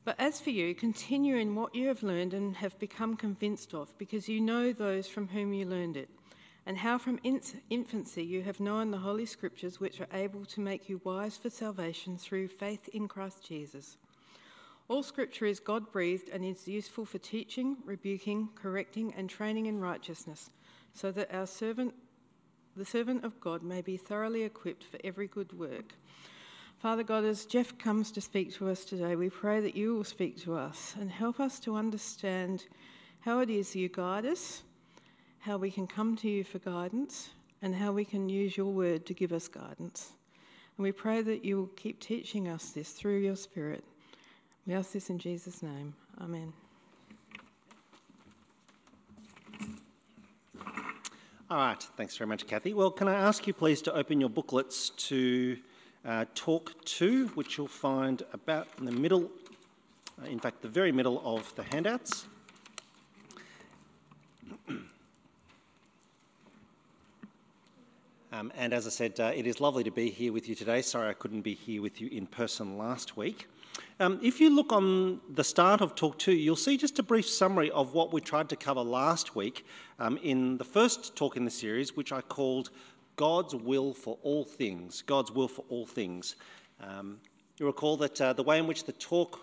But as for you, continue in what you have learned and have become convinced of, because you know those from whom you learned it, and how from infancy you have known the Holy Scriptures, which are able to make you wise for salvation through faith in Christ Jesus. All Scripture is God-breathed and is useful for teaching, rebuking, correcting, and training in righteousness, so that the servant of God may be thoroughly equipped for every good work. Father God, as Jeff comes to speak to us today, we pray that you will speak to us and help us to understand how it is you guide us, how we can come to you for guidance, and how we can use your word to give us guidance. And we pray that you will keep teaching us this through your Spirit. We ask this in Jesus' name. Amen. All right, thanks very much, Kathy. Well, can I ask you please to open your booklets to Talk 2, which you'll find about in the middle, in fact, the very middle of the handouts. And as I said, it is lovely to be here with you today. Sorry I couldn't be here with you in person last week. If you look on the start of Talk 2, you'll see just a brief summary of what we tried to cover last week in the first talk in the series, which I called God's Will for All Things. God's Will for All Things. You recall that the way in which the talk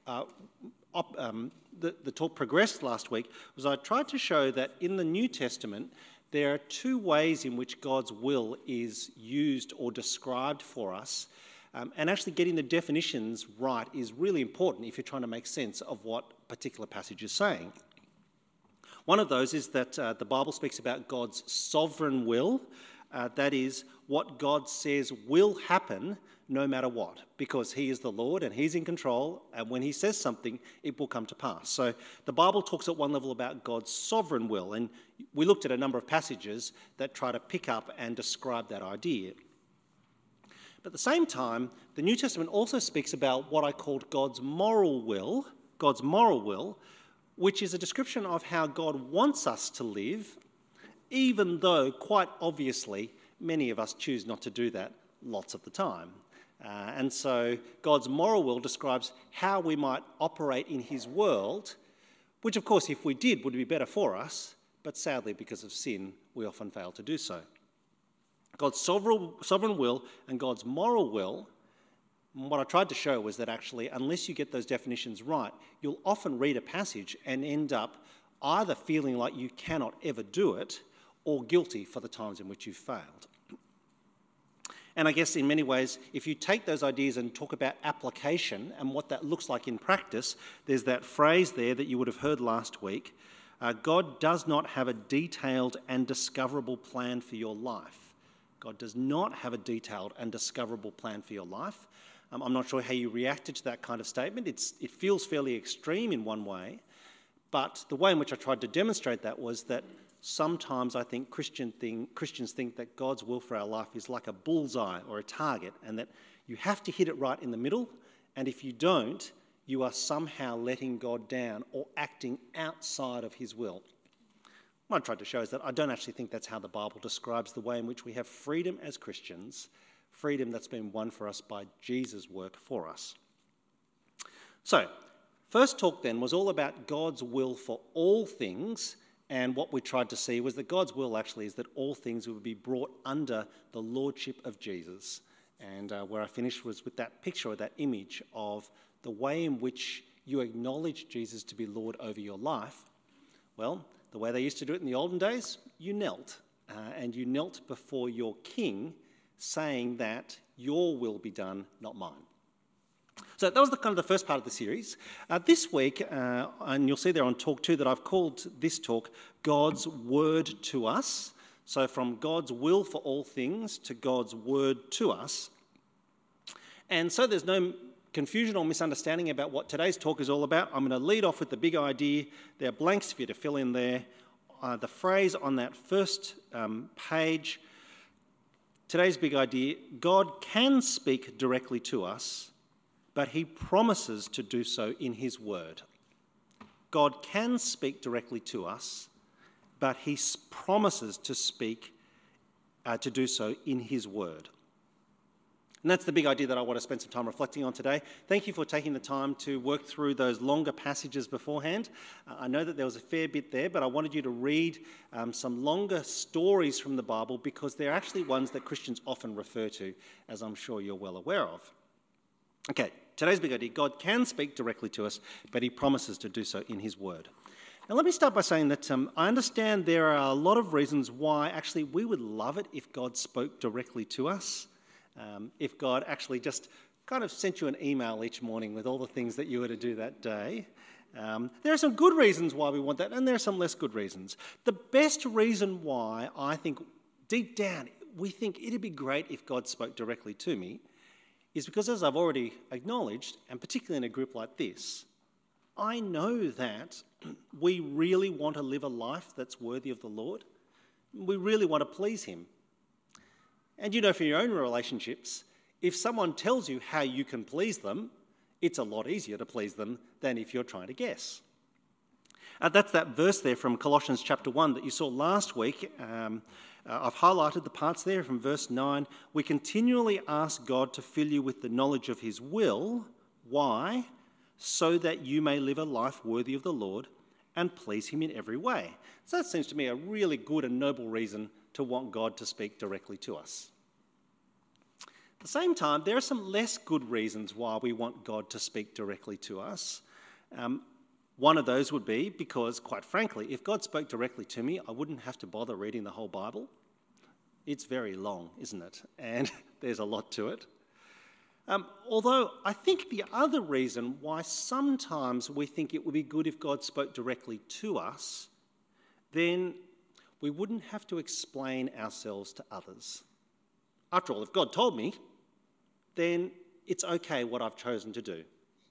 progressed last week was I tried to show that in the New Testament there are two ways in which God's will is used or described for us. And actually getting the definitions right is really important if you're trying to make sense of what a particular passage is saying. One of those is that the Bible speaks about God's sovereign will. That is, what God says will happen no matter what, because he is the Lord and he's in control, and when he says something, it will come to pass. So the Bible talks at one level about God's sovereign will, and we looked at a number of passages that try to pick up and describe that idea. But at the same time, the New Testament also speaks about what I called God's moral will, which is a description of how God wants us to live, even though, quite obviously, many of us choose not to do that lots of the time. And so God's moral will describes how we might operate in his world, which, of course, if we did, would be better for us, but sadly, because of sin, we often fail to do so. God's sovereign will and God's moral will, what I tried to show was that actually, unless you get those definitions right, you'll often read a passage and end up either feeling like you cannot ever do it or guilty for the times in which you've failed. And I guess in many ways, if you take those ideas and talk about application and what that looks like in practice, there's that phrase there that you would have heard last week, God does not have a detailed and discoverable plan for your life. God does not have a detailed and discoverable plan for your life. I'm not sure how you reacted to that kind of statement. It feels fairly extreme in one way, but the way in which I tried to demonstrate that was that sometimes I think Christians think that God's will for our life is like a bullseye or a target, and that you have to hit it right in the middle, and if you don't, you are somehow letting God down or acting outside of his will. What I tried to show is that I don't actually think that's how the Bible describes the way in which we have freedom as Christians, freedom that's been won for us by Jesus' work for us. So, first talk then was all about God's will for all things, and what we tried to see was that God's will actually is that all things would be brought under the lordship of Jesus. And where I finished was with that picture or that image of the way in which you acknowledge Jesus to be Lord over your life. Well, the way they used to do it in the olden days, you knelt. And you knelt before your king, saying that your will be done, not mine. So that was the kind of the first part of the series. This week, and you'll see there on Talk 2 that I've called this talk God's Word to Us. So from God's will for all things to God's word to us. And so there's no confusion or misunderstanding about what today's talk is all about. I'm going to lead off with the big idea. There are blanks for you to fill in there. The phrase on that first page, today's big idea, God can speak directly to us, but he promises to do so in his word. God can speak directly to us, but he promises to speak, to do so in his word. And that's the big idea that I want to spend some time reflecting on today. Thank you for taking the time to work through those longer passages beforehand. I know that there was a fair bit there, but I wanted you to read some longer stories from the Bible because they're actually ones that Christians often refer to, as I'm sure you're well aware of. Okay, today's big idea. God can speak directly to us, but he promises to do so in his word. Now let me start by saying that I understand there are a lot of reasons why actually we would love it if God spoke directly to us. If God actually just kind of sent you an email each morning with all the things that you were to do that day. There are some good reasons why we want that, and there are some less good reasons. The best reason why I think deep down we think it'd be great if God spoke directly to me is because, as I've already acknowledged, and particularly in a group like this, I know that we really want to live a life that's worthy of the Lord. We really want to please him. And you know, for your own relationships, if someone tells you how you can please them, it's a lot easier to please them than if you're trying to guess. That's that verse there from Colossians chapter 1 that you saw last week. I've highlighted the parts there from verse 9. We continually ask God to fill you with the knowledge of his will. Why? So that you may live a life worthy of the Lord and please him in every way. So that seems to me a really good and noble reason to want God to speak directly to us. At the same time, there are some less good reasons why we want God to speak directly to us. One of those would be because, quite frankly, if God spoke directly to me, I wouldn't have to bother reading the whole Bible. It's very long, isn't it? And there's a lot to it. Although I think the other reason why sometimes we think it would be good if God spoke directly to us, then we wouldn't have to explain ourselves to others. After all, if God told me, then it's okay what I've chosen to do.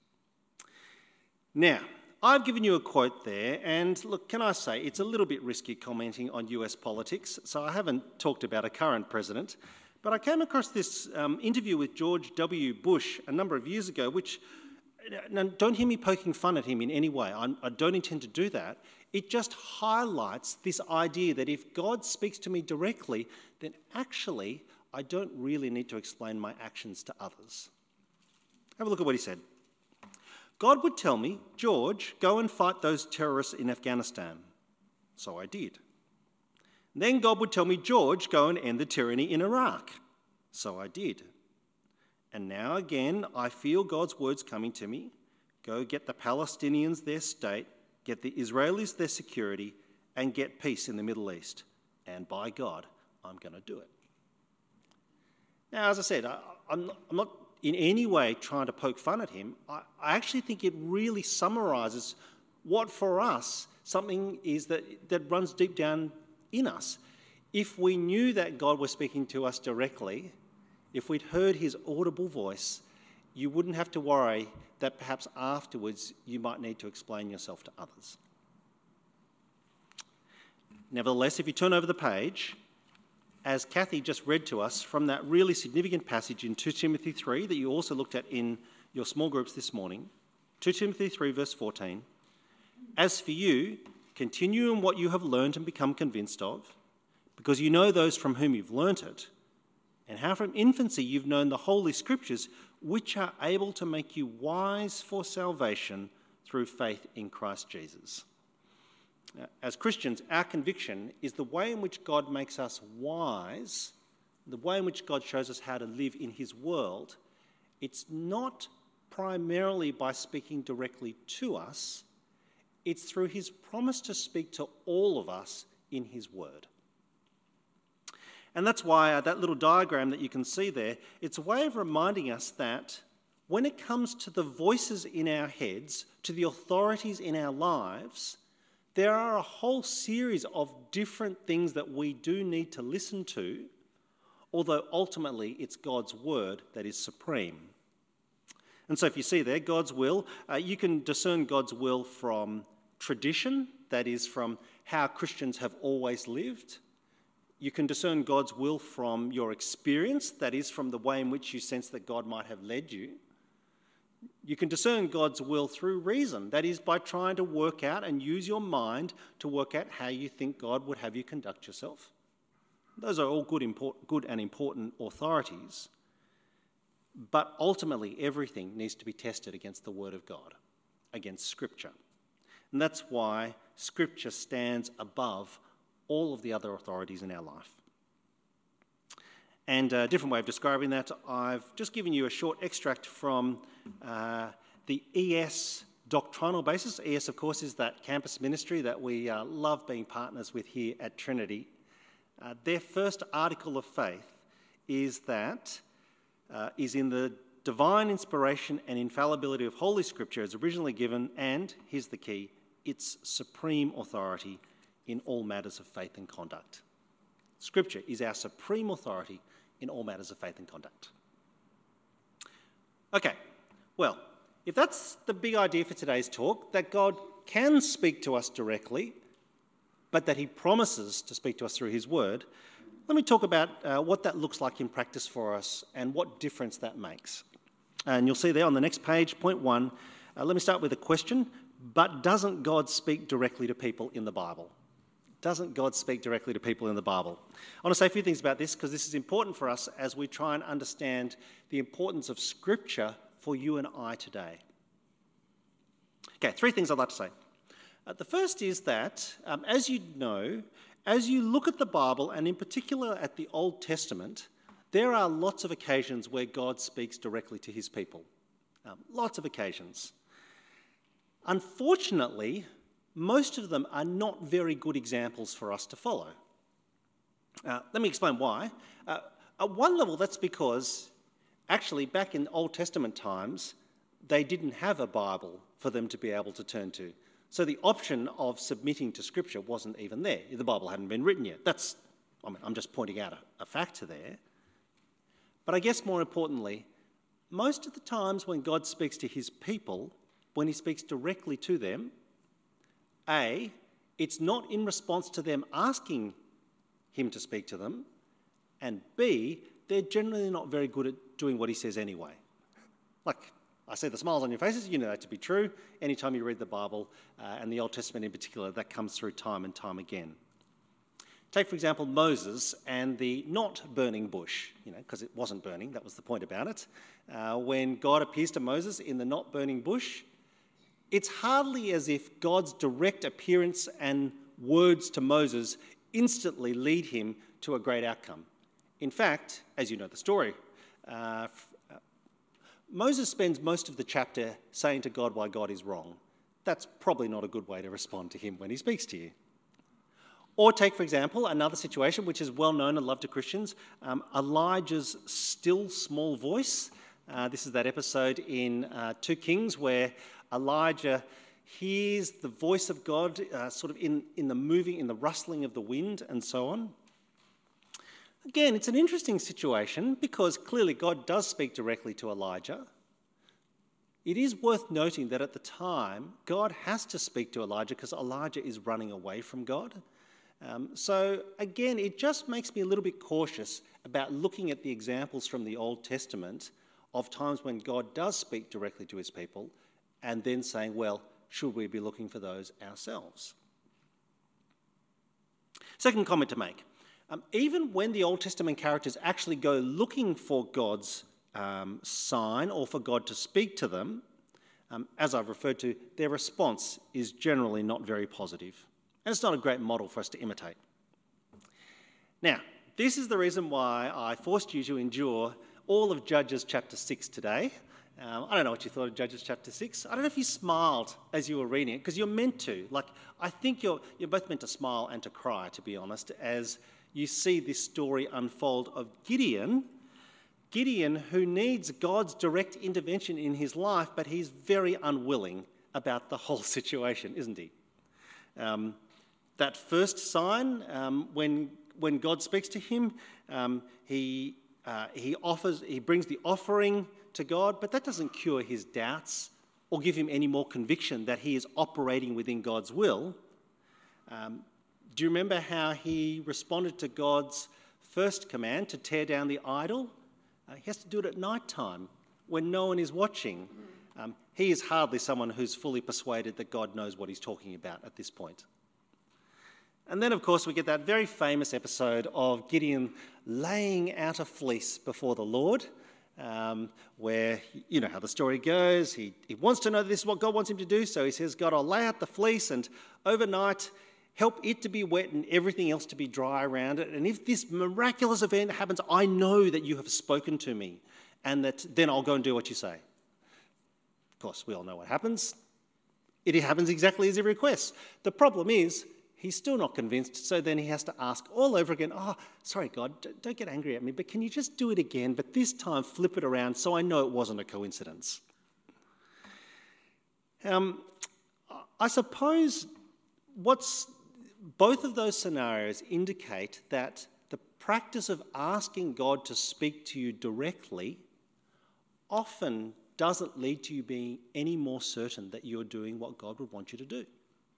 Now, I've given you a quote there, and look, can I say, it's a little bit risky commenting on US politics, so I haven't talked about a current president, but I came across this interview with George W. Bush a number of years ago, which, now don't hear me poking fun at him in any way, I don't intend to do that. It just highlights this idea that if God speaks to me directly, then actually I don't really need to explain my actions to others. Have a look at what he said. God would tell me, George, go and fight those terrorists in Afghanistan. So I did. Then God would tell me, George, go and end the tyranny in Iraq. So I did. And now again, I feel God's words coming to me. Go get the Palestinians their state, get the Israelis their security, and get peace in the Middle East. And by God, I'm going to do it. Now, as I said, I'm not in any way trying to poke fun at him. I actually think it really summarises what for us something is that runs deep down in us. If we knew that God was speaking to us directly, if we'd heard his audible voice, you wouldn't have to worry that perhaps afterwards you might need to explain yourself to others. Nevertheless, if you turn over the page, as Kathy just read to us from that really significant passage in 2 Timothy 3 that you also looked at in your small groups this morning, 2 Timothy 3 verse 14, as for you, continue in what you have learned and become convinced of, because you know those from whom you've learnt it, and how from infancy you've known the Holy Scriptures, which are able to make you wise for salvation through faith in Christ Jesus. As Christians, our conviction is the way in which God makes us wise, the way in which God shows us how to live in his world. It's not primarily by speaking directly to us, it's through his promise to speak to all of us in his word. And that's why that little diagram that you can see there, it's a way of reminding us that when it comes to the voices in our heads, to the authorities in our lives, there are a whole series of different things that we do need to listen to, although ultimately it's God's word that is supreme. And so if you see there, God's will, you can discern God's will from tradition, that is from how Christians have always lived. You can discern God's will from your experience, that is from the way in which you sense that God might have led you. You can discern God's will through reason, that is by trying to work out and use your mind to work out how you think God would have you conduct yourself. Those are all good and important authorities. But ultimately, everything needs to be tested against the Word of God, against Scripture. And that's why Scripture stands above all of the other authorities in our life. And a different way of describing that, I've just given you a short extract from the ES doctrinal basis. ES, of course, is that campus ministry that we love being partners with here at Trinity. Their first article of faith is in the divine inspiration and infallibility of Holy Scripture as originally given, and, here's the key, its supreme authority in all matters of faith and conduct. Scripture is our supreme authority in all matters of faith and conduct. Okay, well, if that's the big idea for today's talk, that God can speak to us directly, but that he promises to speak to us through his word, let me talk about what that looks like in practice for us and what difference that makes. And you'll see there on the next page, point 1, let me start with a question. But doesn't God speak directly to people in the Bible? Doesn't God speak directly to people in the Bible? I want to say a few things about this because this is important for us as we try and understand the importance of Scripture for you and I today. Okay, 3 things I'd like to say. The first is that, as you know, as you look at the Bible, and in particular at the Old Testament, there are lots of occasions where God speaks directly to his people. Lots of occasions. Unfortunately, most of them are not very good examples for us to follow. Let me explain why. At one level, that's because actually back in Old Testament times, they didn't have a Bible for them to be able to turn to. So the option of submitting to Scripture wasn't even there. The Bible hadn't been written yet. I'm just pointing out a factor there. But I guess more importantly, most of the times when God speaks to his people, when he speaks directly to them, A, it's not in response to them asking him to speak to them, and B, they're generally not very good at doing what he says anyway. Like, I see the smiles on your faces, you know that to be true. Anytime you read the Bible, and the Old Testament in particular, that comes through time and time again. Take, for example, Moses and the not burning bush, because it wasn't burning, that was the point about it. When God appears to Moses in the not burning bush, it's hardly as if God's direct appearance and words to Moses instantly lead him to a great outcome. In fact, as you know the story, Moses spends most of the chapter saying to God why God is wrong. That's probably not a good way to respond to him when he speaks to you. Or take, for example, another situation which is well known and loved to Christians, Elijah's still small voice. This is that episode in 2 Kings where Elijah hears the voice of God sort of in the rustling of the wind and so on. Again, it's an interesting situation because clearly God does speak directly to Elijah. It is worth noting that at the time, God has to speak to Elijah because Elijah is running away from God. So again, it just makes me a little bit cautious about looking at the examples from the Old Testament of times when God does speak directly to his people and then saying, well, should we be looking for those ourselves? Second comment to make. Even when the Old Testament characters actually go looking for God's sign or for God to speak to them, as I've referred to, their response is generally not very positive. And it's not a great model for us to imitate. Now, this is the reason why I forced you to endure all of Judges chapter 6 today. I don't know what you thought of Judges chapter 6. I don't know if you smiled as you were reading it, because you're meant to. I think you're both meant to smile and to cry, to be honest, as you see this story unfold of Gideon, who needs God's direct intervention in his life, but he's very unwilling about the whole situation, isn't he? That first sign, when God speaks to him, he brings the offering to God, but that doesn't cure his doubts or give him any more conviction that he is operating within God's will. Do you remember how he responded to God's first command to tear down the idol? He has to do it at night time when no one is watching. He is hardly someone who's fully persuaded that God knows what he's talking about at this point. And then, of course, we get that very famous episode of Gideon laying out a fleece before the Lord. where you know how the story goes. He wants to know that this is what God wants him to do, so he says, God, I'll lay out the fleece and overnight help it to be wet and everything else to be dry around it. And if this miraculous event happens, I know that you have spoken to me and that then I'll go and do what you say. Of course, we all know what happens. It happens exactly as he requests. The problem is, he's still not convinced, so then he has to ask all over again, oh, sorry, God, don't get angry at me, but can you just do it again, but this time flip it around so I know it wasn't a coincidence? I suppose both of those scenarios indicate that the practice of asking God to speak to you directly often doesn't lead to you being any more certain that you're doing what God would want you to do.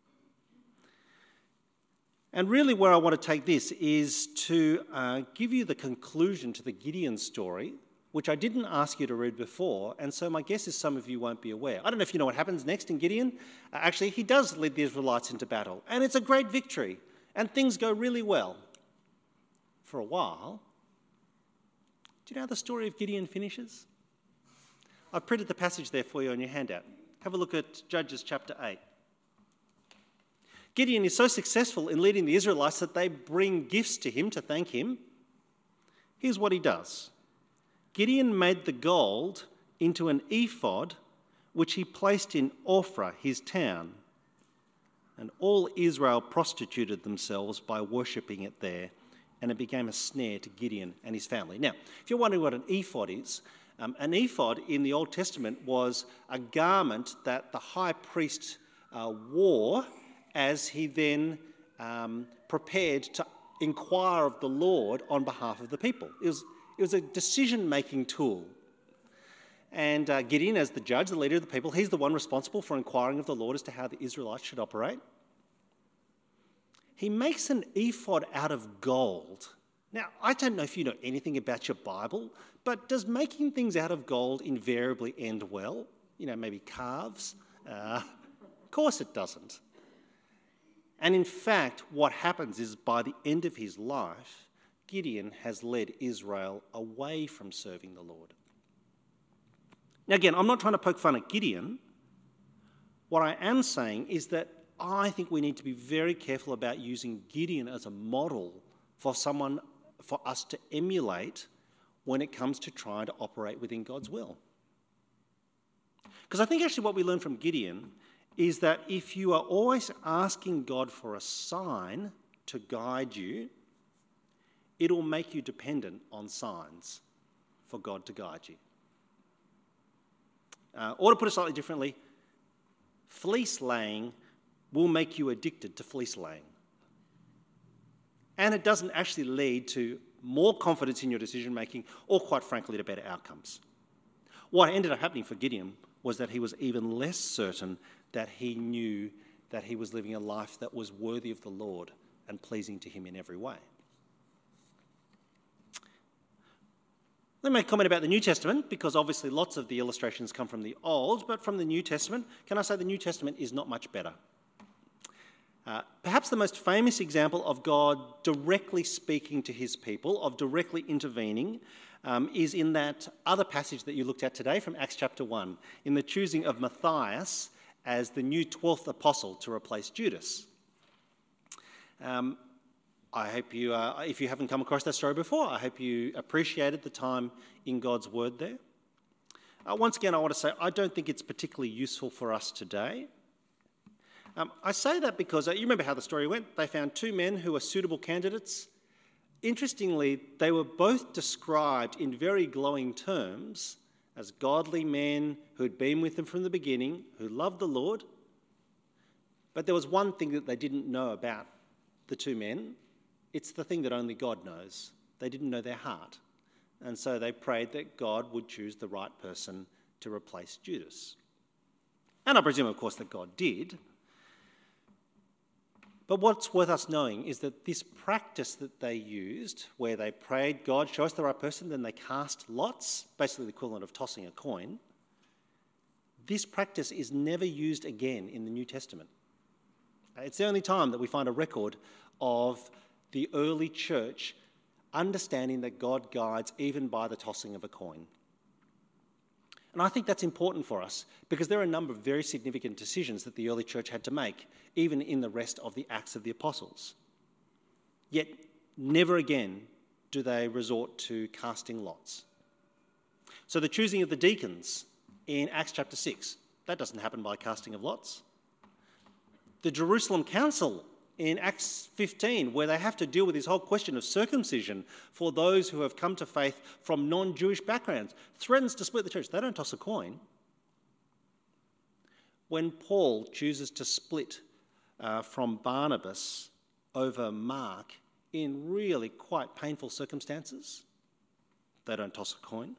And really where I want to take this is to give you the conclusion to the Gideon story, which I didn't ask you to read before, and so my guess is some of you won't be aware. I don't know if you know what happens next in Gideon. Actually, he does lead the Israelites into battle, and it's a great victory, and things go really well for a while. Do you know how the story of Gideon finishes? I've printed the passage there for you on your handout. Have a look at Judges chapter 8. Gideon is so successful in leading the Israelites that they bring gifts to him to thank him. Here's what he does. Gideon made the gold into an ephod, which he placed in Ophrah, his town. And all Israel prostituted themselves by worshipping it there, and it became a snare to Gideon and his family. Now, if you're wondering what an ephod is, an ephod in the Old Testament was a garment that the high priest wore as he then prepared to inquire of the Lord on behalf of the people. It was a decision-making tool. And Gideon, as the judge, the leader of the people, he's the one responsible for inquiring of the Lord as to how the Israelites should operate. He makes an ephod out of gold. Now, I don't know if you know anything about your Bible, but does making things out of gold invariably end well? You know, maybe calves? Of course it doesn't. And in fact, what happens is by the end of his life, Gideon has led Israel away from serving the Lord. Now again, I'm not trying to poke fun at Gideon. What I am saying is that I think we need to be very careful about using Gideon as a model for us to emulate when it comes to trying to operate within God's will. Because I think actually what we learn from Gideon is that if you are always asking God for a sign to guide you, it'll make you dependent on signs for God to guide you. Or to put it slightly differently, fleece laying will make you addicted to fleece laying. And it doesn't actually lead to more confidence in your decision making or, quite frankly, to better outcomes. What ended up happening for Gideon was that he was even less certain that he knew that he was living a life that was worthy of the Lord and pleasing to him in every way. Let me make a comment about the New Testament, because obviously lots of the illustrations come from the Old, but from the New Testament, can I say the New Testament is not much better? Perhaps the most famous example of God directly speaking to his people, of directly intervening, is in that other passage that you looked at today from Acts chapter 1, in the choosing of Matthias as the new 12th apostle to replace Judas. I hope you, if you haven't come across that story before, I hope you appreciated the time in God's word there. Once again, I want to say I don't think it's particularly useful for us today. I say that because you remember how the story went. They found two men who were suitable candidates. Interestingly, they were both described in very glowing terms as godly men who had been with them from the beginning, who loved the Lord. But there was one thing that they didn't know about the two men. It's the thing that only God knows. They didn't know their heart. And so they prayed that God would choose the right person to replace Judas. And I presume, of course, that God did. But what's worth us knowing is that this practice that they used, where they prayed, God, show us the right person, then they cast lots, basically the equivalent of tossing a coin, this practice is never used again in the New Testament. It's the only time that we find a record of the early church understanding that God guides even by the tossing of a coin. And I think that's important for us because there are a number of very significant decisions that the early church had to make, even in the rest of the Acts of the Apostles. Yet never again do they resort to casting lots. So the choosing of the deacons in Acts chapter 6, that doesn't happen by casting of lots. The Jerusalem Council in Acts 15, where they have to deal with this whole question of circumcision for those who have come to faith from non-Jewish backgrounds, threatens to split the church. They don't toss a coin. When Paul chooses to split from Barnabas over Mark in really quite painful circumstances, they don't toss a coin.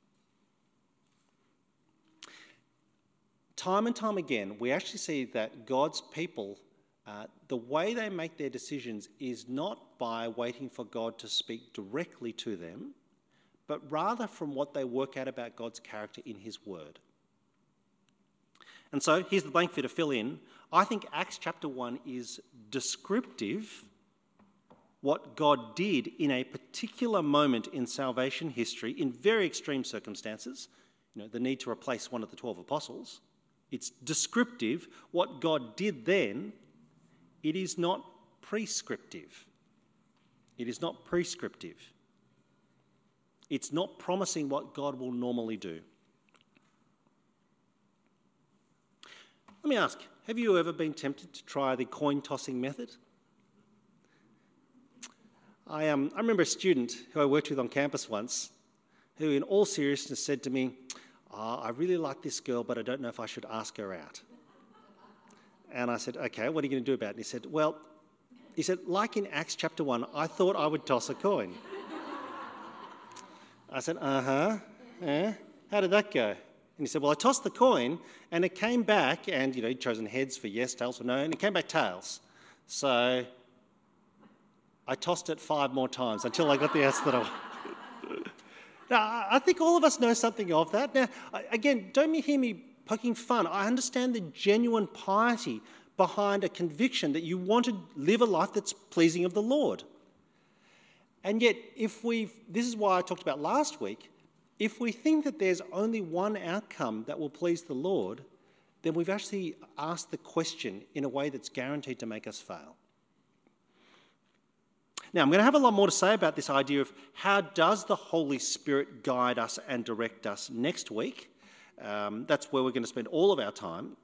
Time and time again, we actually see that God's people, the way they make their decisions is not by waiting for God to speak directly to them, but rather from what they work out about God's character in his word. And so here's the blank for you to fill in. I think Acts chapter 1 is descriptive what God did in a particular moment in salvation history in very extreme circumstances, the need to replace one of the 12 apostles. It's descriptive what God did then. It is not prescriptive. It is not prescriptive. It's not promising what God will normally do. Let me ask, have you ever been tempted to try the coin tossing method? I remember a student who I worked with on campus once who in all seriousness said to me, I really like this girl, but I don't know if I should ask her out. And I said, okay, what are you going to do about it? And he said, like in Acts chapter 1, I thought I would toss a coin. I said, yeah. How did that go? And he said, well, I tossed the coin and it came back and, he'd chosen heads for yes, tails for no, and it came back tails. So I tossed it 5 more times until I got the answer that I wanted. Now, I think all of us know something of that. Now, again, don't hear me poking fun. I understand the genuine piety behind a conviction that you want to live a life that's pleasing of the Lord. And yet, this is why I talked about last week, if we think that there's only one outcome that will please the Lord, then we've actually asked the question in a way that's guaranteed to make us fail. Now, I'm going to have a lot more to say about this idea of how does the Holy Spirit guide us and direct us next week. That's where we're going to spend all of our time.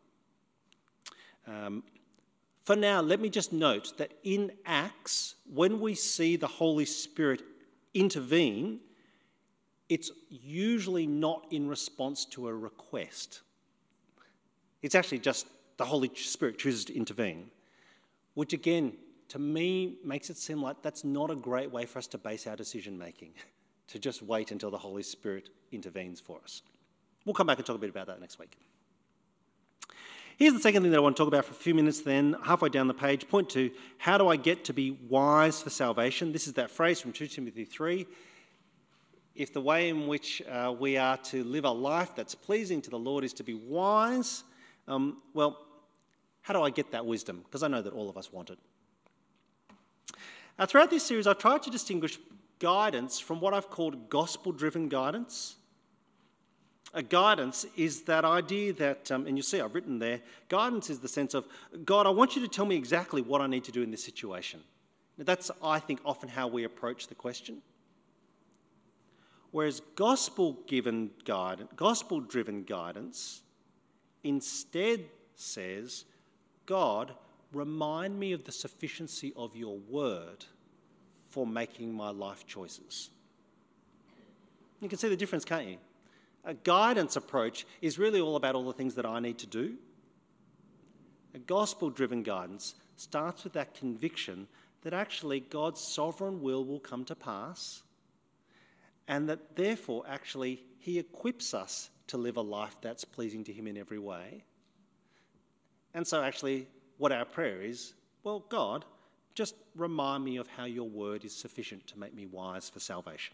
For now, let me just note that in Acts, when we see the Holy Spirit intervene, it's usually not in response to a request. It's actually just the Holy Spirit chooses to intervene, which again, to me, makes it seem like that's not a great way for us to base our decision-making, to just wait until the Holy Spirit intervenes for us. We'll come back and talk a bit about that next week. Here's the second thing that I want to talk about for a few minutes then, halfway down the page. Point 2, how do I get to be wise for salvation? This is that phrase from 2 Timothy 3. If the way in which we are to live a life that's pleasing to the Lord is to be wise, well, how do I get that wisdom? Because I know that all of us want it. Throughout this series, I've tried to distinguish guidance from what I've called gospel-driven guidance. Guidance is that idea that, and you'll see I've written there, guidance is the sense of, God, I want you to tell me exactly what I need to do in this situation. Now, that's, I think, often how we approach the question. Whereas gospel-driven guidance instead says, God, remind me of the sufficiency of your word for making my life choices. You can see the difference, can't you? A guidance approach is really all about all the things that I need to do. A gospel-driven guidance starts with that conviction that actually God's sovereign will come to pass, and that therefore actually he equips us to live a life that's pleasing to him in every way. And so actually what our prayer is, well, God, just remind me of how your word is sufficient to make me wise for salvation.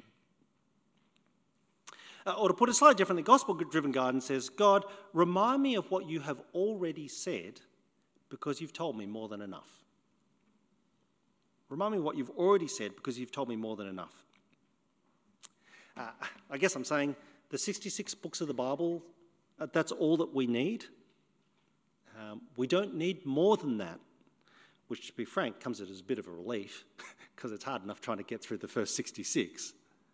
Or to put it slightly differently, gospel-driven guidance says, God, remind me of what you have already said because you've told me more than enough. Remind me of what you've already said because you've told me more than enough. I guess I'm saying the 66 books of the Bible, that's all that we need. We don't need more than that, which, to be frank, comes as a bit of a relief because it's hard enough trying to get through the first 66.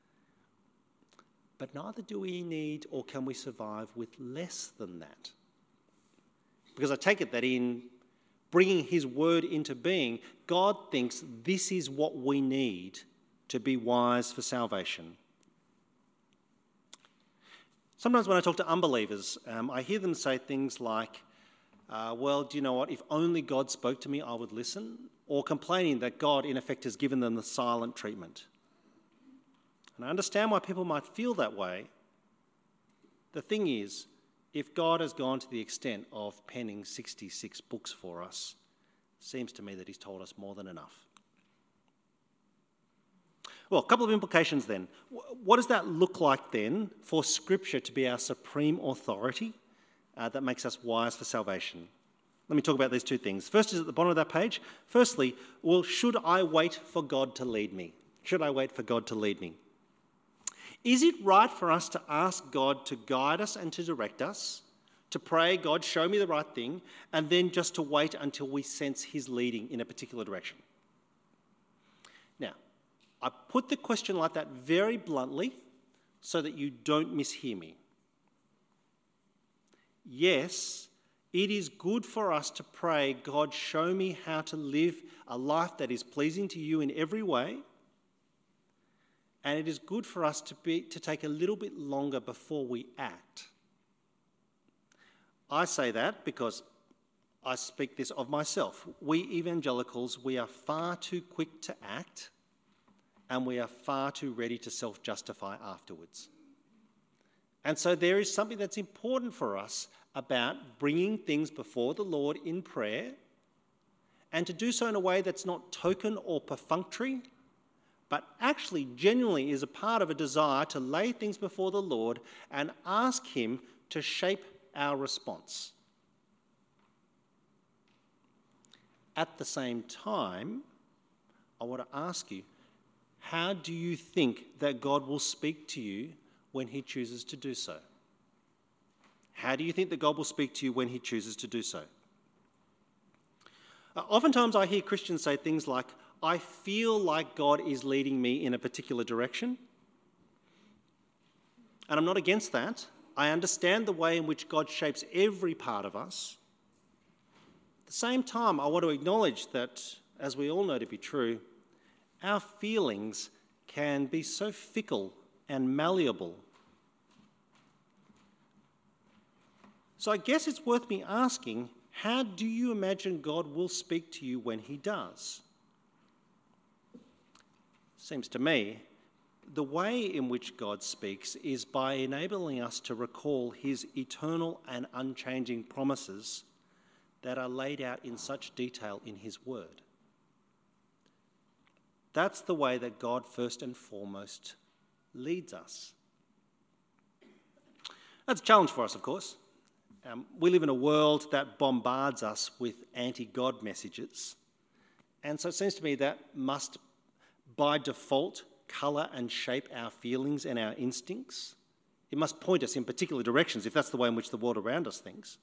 But neither do we need or can we survive with less than that. Because I take it that in bringing his word into being, God thinks this is what we need to be wise for salvation. Sometimes when I talk to unbelievers, I hear them say things like, well, do you know what, if only God spoke to me, I would listen, or complaining that God, in effect, has given them the silent treatment. And I understand why people might feel that way. The thing is, if God has gone to the extent of penning 66 books for us, it seems to me that he's told us more than enough. Well, a couple of implications then. What does that look like then for Scripture to be our supreme authority that makes us wise for salvation? Let me talk about these two things. First is at the bottom of that page. Firstly, well, should I wait for God to lead me? Should I wait for God to lead me? Is it right for us to ask God to guide us and to direct us, to pray, God, show me the right thing, and then just to wait until we sense his leading in a particular direction? Now, I put the question like that very bluntly so that you don't mishear me. Yes, it is good for us to pray, God, show me how to live a life that is pleasing to you in every way. And it is good for us to take a little bit longer before we act. I say that because I speak this of myself. We evangelicals, we are far too quick to act, and we are far too ready to self-justify afterwards. And so there is something that's important for us about bringing things before the Lord in prayer, and to do so in a way that's not token or perfunctory, but actually genuinely is a part of a desire to lay things before the Lord and ask him to shape our response. At the same time, I want to ask you, how do you think that God will speak to you when he chooses to do so? How do you think that God will speak to you when he chooses to do so? Oftentimes I hear Christians say things like, I feel like God is leading me in a particular direction. And I'm not against that. I understand the way in which God shapes every part of us. At the same time, I want to acknowledge that, as we all know to be true, our feelings can be so fickle and malleable. So I guess it's worth me asking, how do you imagine God will speak to you when he does? Seems to me, the way in which God speaks is by enabling us to recall his eternal and unchanging promises that are laid out in such detail in his word. That's the way that God first and foremost leads us. That's a challenge for us, of course. We live in a world that bombards us with anti-God messages. And so it seems to me that must, by default, colour and shape our feelings and our instincts. It must point us in particular directions if that's the way in which the world around us thinks.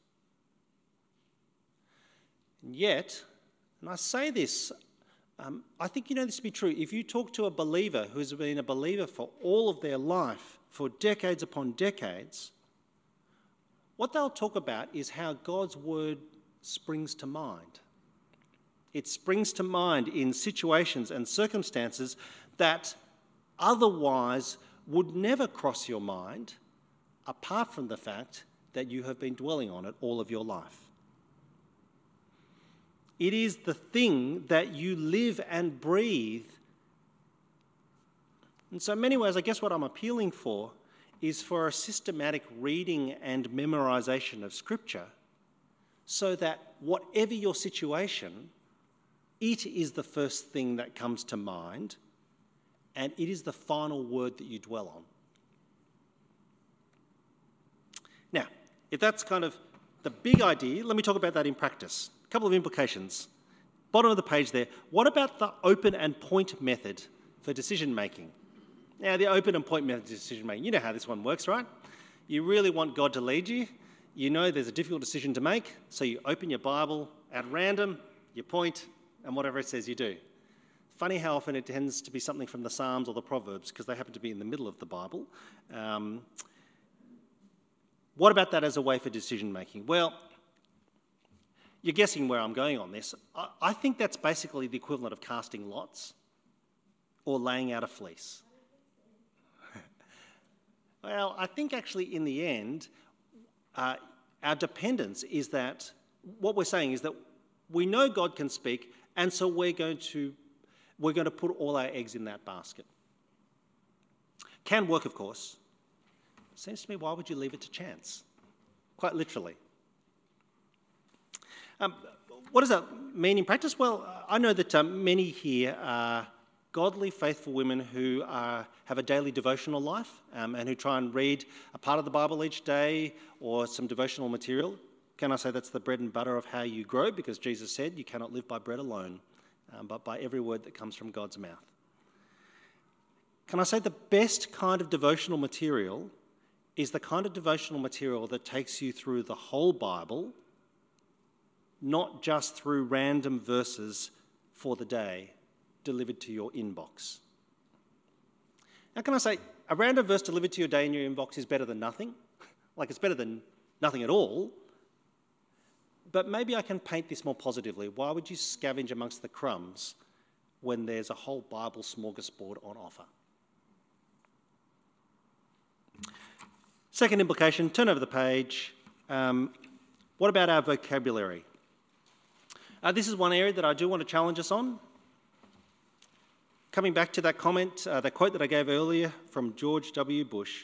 And yet, and I say this, I think you know this to be true. If you talk to a believer who's been a believer for all of their life, for decades upon decades, what they'll talk about is how God's word springs to mind. It springs to mind in situations and circumstances that otherwise would never cross your mind, apart from the fact that you have been dwelling on it all of your life. It is the thing that you live and breathe. And so in many ways, I guess what I'm appealing for is for a systematic reading and memorisation of Scripture, so that whatever your situation, it is the first thing that comes to mind, and it is the final word that you dwell on. Now, if that's kind of the big idea, let me talk about that in practice. A couple of implications. Bottom of the page there, what about the open and point method for decision making? Now, the open and point method of decision making, you know how this one works, right? you really want God to lead you. You know there's a difficult decision to make, so you open your Bible at random, you point, and whatever it says you do. Funny how often it tends to be something from the Psalms or the Proverbs because they happen to be in the middle of the Bible. What about that as a way for decision making? Well, you're guessing where I'm going on this. I think that's basically the equivalent of casting lots or laying out a fleece. Well, I think actually in the end, our dependence is that what we're saying is that we know God can speak, and so we're going to put all our eggs in that basket. Can work, of course. Seems to me, why would you leave it to chance? Quite literally. What does that mean in practice? Well, I know that many here are godly, faithful women who have a daily devotional life and who try and read a part of the Bible each day or some devotional material. Can I say that's the bread and butter of how you grow? Because Jesus said you cannot live by bread alone, but by every word that comes from God's mouth. Can I say the best kind of devotional material is the kind of devotional material that takes you through the whole Bible, not just through random verses for the day delivered to your inbox. Now, can I say a random verse delivered to your day in your inbox is better than nothing? Like, it's better than nothing at all. But maybe I can paint this more positively. Why would you scavenge amongst the crumbs when there's a whole Bible smorgasbord on offer? Second implication, turn over the page. What about our vocabulary? This is one area that I do want to challenge us on. Coming back to that comment, that quote that I gave earlier from George W. Bush,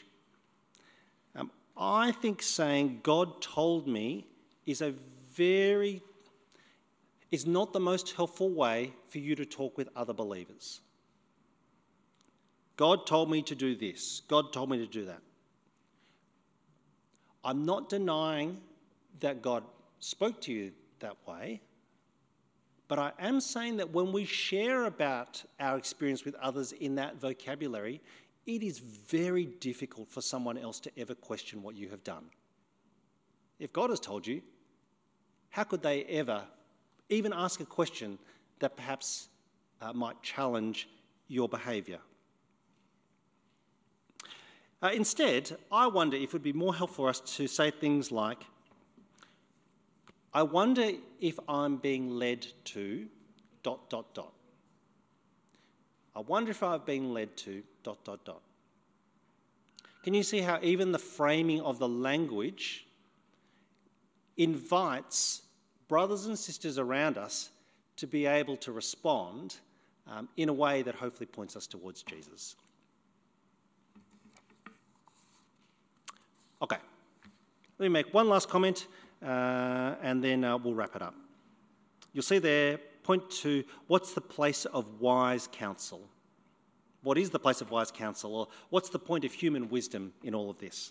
I think saying God told me is not the most helpful way for you to talk with other believers. God told me to do this. God told me to do that. I'm not denying that God spoke to you that way, but I am saying that when we share about our experience with others in that vocabulary, it is very difficult for someone else to ever question what you have done. If God has told you, how could they ever even ask a question that perhaps might challenge your behaviour? Instead, I wonder if it would be more helpful for us to say things like, I wonder if I'm being led to ... I wonder if I've been led to ... Can you see how even the framing of the language invites brothers and sisters around us to be able to respond in a way that hopefully points us towards Jesus? Okay, let me make one last comment and then we'll wrap it up. You'll see there, point to what's the place of wise counsel? What is the place of wise counsel? Or what's the point of human wisdom in all of this?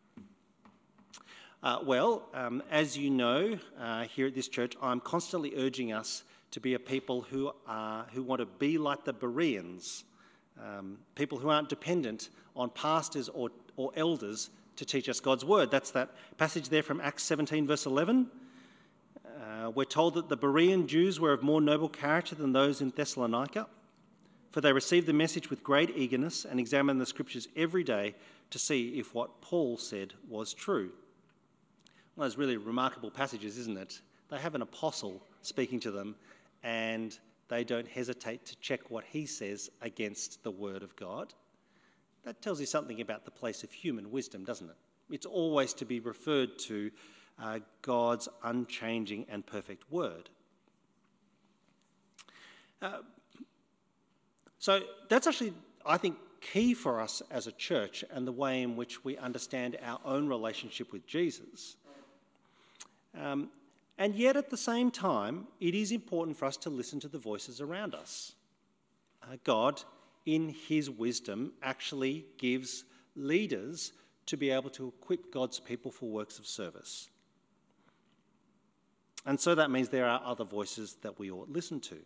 As you know, here at this church, I'm constantly urging us to be a people who want to be like the Bereans, people who aren't dependent on pastors or elders to teach us God's word. That's that passage there from Acts 17, verse 11. We're told that the Berean Jews were of more noble character than those in Thessalonica, for they received the message with great eagerness and examined the scriptures every day to see if what Paul said was true. One of those really remarkable passages, isn't it? They have an apostle speaking to them and they don't hesitate to check what he says against the word of God. That tells you something about the place of human wisdom, doesn't it? It's always to be referred to God's unchanging and perfect word. So that's actually, I think, key for us as a church and the way in which we understand our own relationship with Jesus. And yet at the same time, it is important for us to listen to the voices around us. God, in his wisdom, actually gives leaders to be able to equip God's people for works of service. And so that means there are other voices that we ought listen to.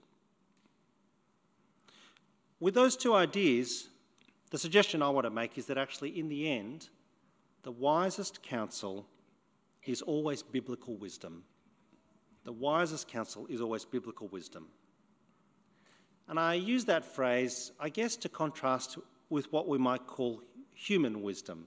With those two ideas, the suggestion I want to make is that actually in the end, the wisest counsel is always biblical wisdom. The wisest counsel is always biblical wisdom. And I use that phrase, I guess, to contrast with what we might call human wisdom.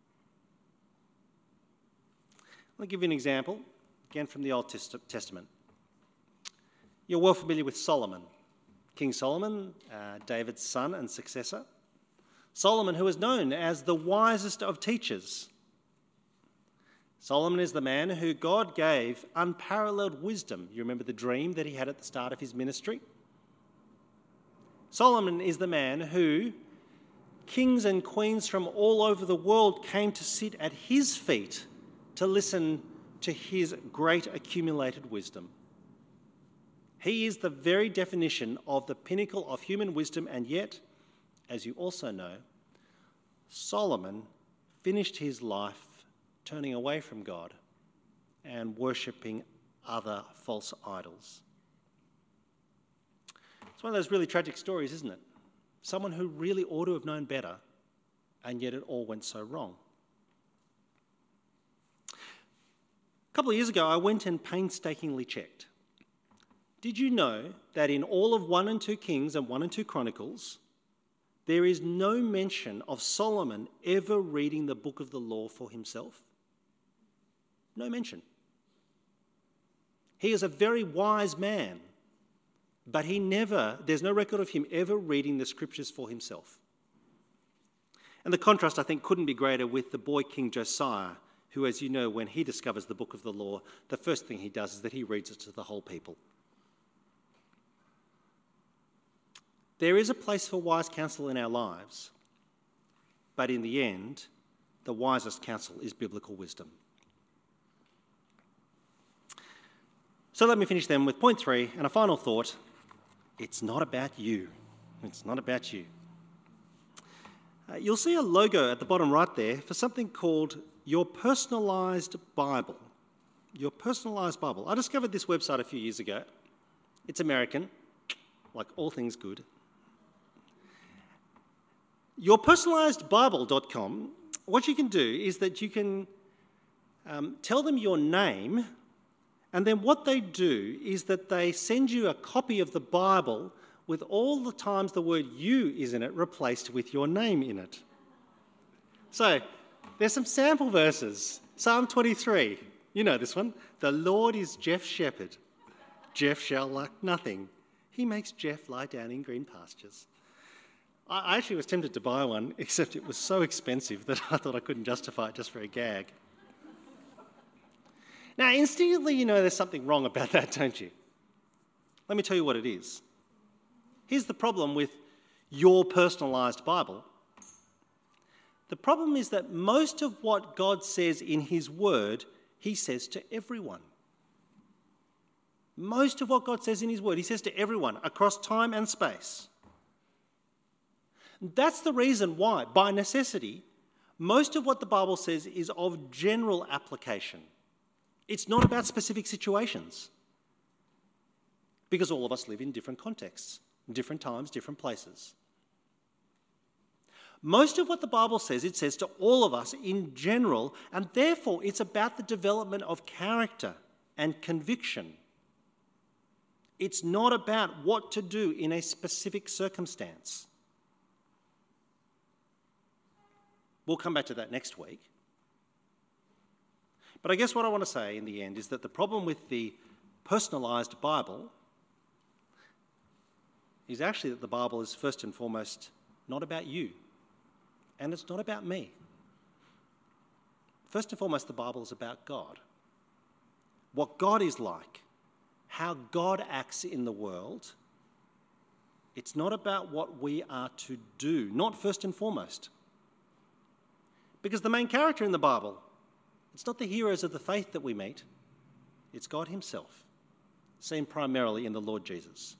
I'll give you an example, again from the Old Testament. You're well familiar with Solomon, King Solomon, David's son and successor. Solomon, who is known as the wisest of teachers. Solomon is the man who God gave unparalleled wisdom. You remember the dream that he had at the start of his ministry? Solomon is the man who kings and queens from all over the world came to sit at his feet to listen to his great accumulated wisdom. He is the very definition of the pinnacle of human wisdom, and yet, as you also know, Solomon finished his life turning away from God and worshipping other false idols. It's one of those really tragic stories, isn't it? Someone who really ought to have known better, and yet it all went so wrong. A couple of years ago, I went and painstakingly checked. Did you know that in all of 1 and 2 Kings and 1 and 2 Chronicles, there is no mention of Solomon ever reading the book of the law for himself? No mention. He is a very wise man, but there's no record of him ever reading the scriptures for himself. And the contrast, I think, couldn't be greater with the boy King Josiah, who, as you know, when he discovers the book of the law, the first thing he does is that he reads it to the whole people. There is a place for wise counsel in our lives, but in the end, the wisest counsel is biblical wisdom. So let me finish then with point 3 and a final thought. It's not about you. It's not about you. You'll see a logo at the bottom right there for something called Your Personalised Bible. Your Personalised Bible. I discovered this website a few years ago. It's American, like all things good. YourPersonalisedBible.com, what you can do is that you can tell them your name, and then what they do is that they send you a copy of the Bible with all the times the word you is in it replaced with your name in it. So there's some sample verses. Psalm 23, you know this one. The Lord is Jeff's shepherd. Jeff shall lack nothing. He makes Jeff lie down in green pastures. I actually was tempted to buy one, except it was so expensive that I thought I couldn't justify it just for a gag. Now, instinctively, you know there's something wrong about that, don't you? Let me tell you what it is. Here's the problem with your personalised Bible. The problem is that most of what God says in his word, he says to everyone. Most of what God says in his word, he says to everyone across time and space. That's the reason why, by necessity, most of what the Bible says is of general application. It's not about specific situations, because all of us live in different contexts, different times, different places. Most of what the Bible says, it says to all of us in general, and therefore it's about the development of character and conviction. It's not about what to do in a specific circumstance. We'll come back to that next week. But I guess what I want to say in the end is that the problem with the personalised Bible is actually that the Bible is first and foremost not about you, and it's not about me. First and foremost, the Bible is about God. What God is like, how God acts in the world. It's not about what we are to do, not first and foremost. Because the main character in the Bible, it's not the heroes of the faith that we meet, it's God himself, seen primarily in the Lord Jesus.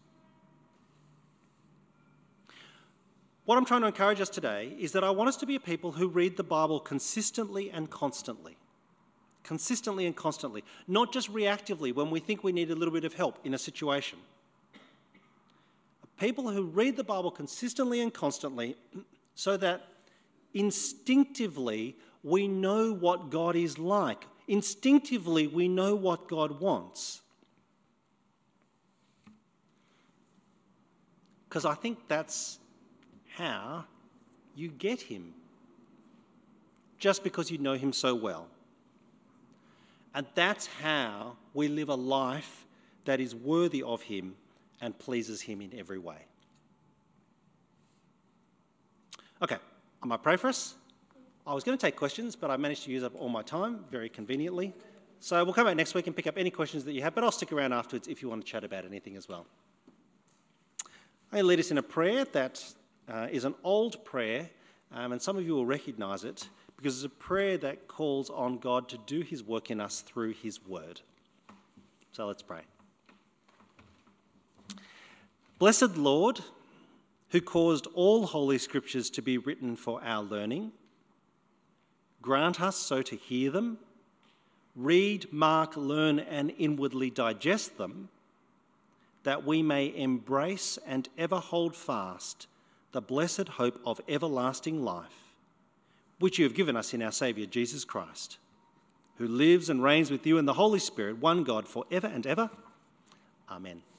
What I'm trying to encourage us today is that I want us to be a people who read the Bible consistently and constantly. Consistently and constantly, not just reactively when we think we need a little bit of help in a situation. People who read the Bible consistently and constantly so that instinctively we know what God is like. Instinctively, we know what God wants. Because I think that's how you get him. Just because you know him so well. And that's how we live a life that is worthy of him and pleases him in every way. Okay, I might pray for us. I was going to take questions, but I managed to use up all my time very conveniently. So we'll come back next week and pick up any questions that you have, but I'll stick around afterwards if you want to chat about anything as well. I lead us in a prayer that is an old prayer, and some of you will recognise it, because it's a prayer that calls on God to do his work in us through his word. So let's pray. Blessed Lord, who caused all holy scriptures to be written for our learning, grant us so to hear them, read, mark, learn, and inwardly digest them, that we may embrace and ever hold fast the blessed hope of everlasting life, which you have given us in our Saviour Jesus Christ, who lives and reigns with you in the Holy Spirit, one God, for ever and ever. Amen.